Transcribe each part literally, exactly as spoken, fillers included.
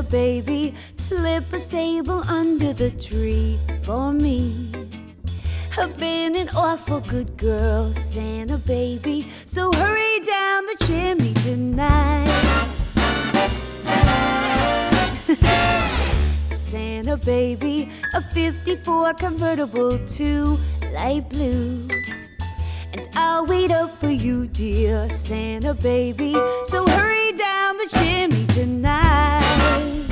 baby, slip a sable under the tree for me. I've been an awful good girl, Santa baby, so hurry down the chimney tonight. Santa baby, a fifty-four convertible to light blue. And I'll wait up for you, dear Santa baby, so hurry down the chimney tonight.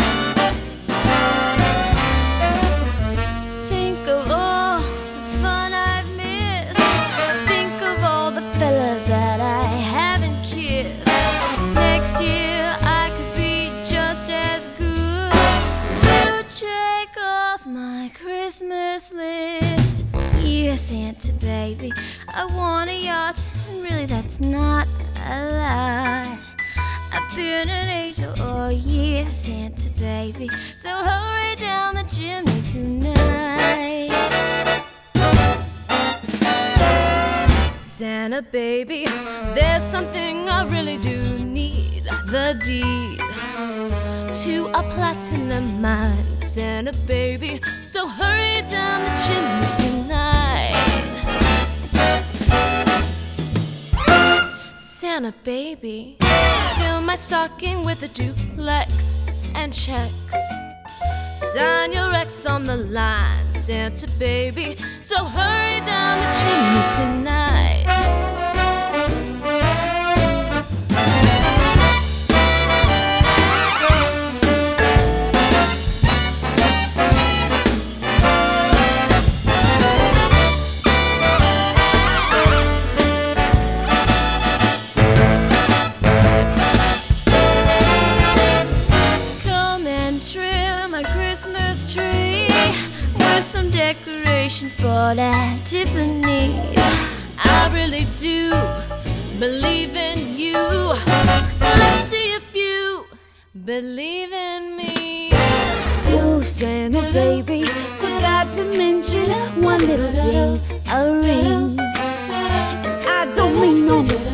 Think of all the fun I've missed. Think of all the fellas that I haven't kissed. Next year I could be just as good. You check off my Christmas list. Yeah, Santa baby, I want a yacht, and really that's not a lot. I've been an angel all year, Santa baby, so hurry down the chimney tonight. Santa baby, there's something I really do need, the deed to a platinum mine, Santa baby, so hurry down the chimney tonight. Santa baby, fill my stocking with a duplex and checks. Sign your ex on the line, Santa baby, so hurry down the chimney tonight. Some decorations bought at Tiffany's. I really do believe in you. Let's see if you believe in me. You, Santa baby, forgot to mention one little thing, a ring. And I don't mean on the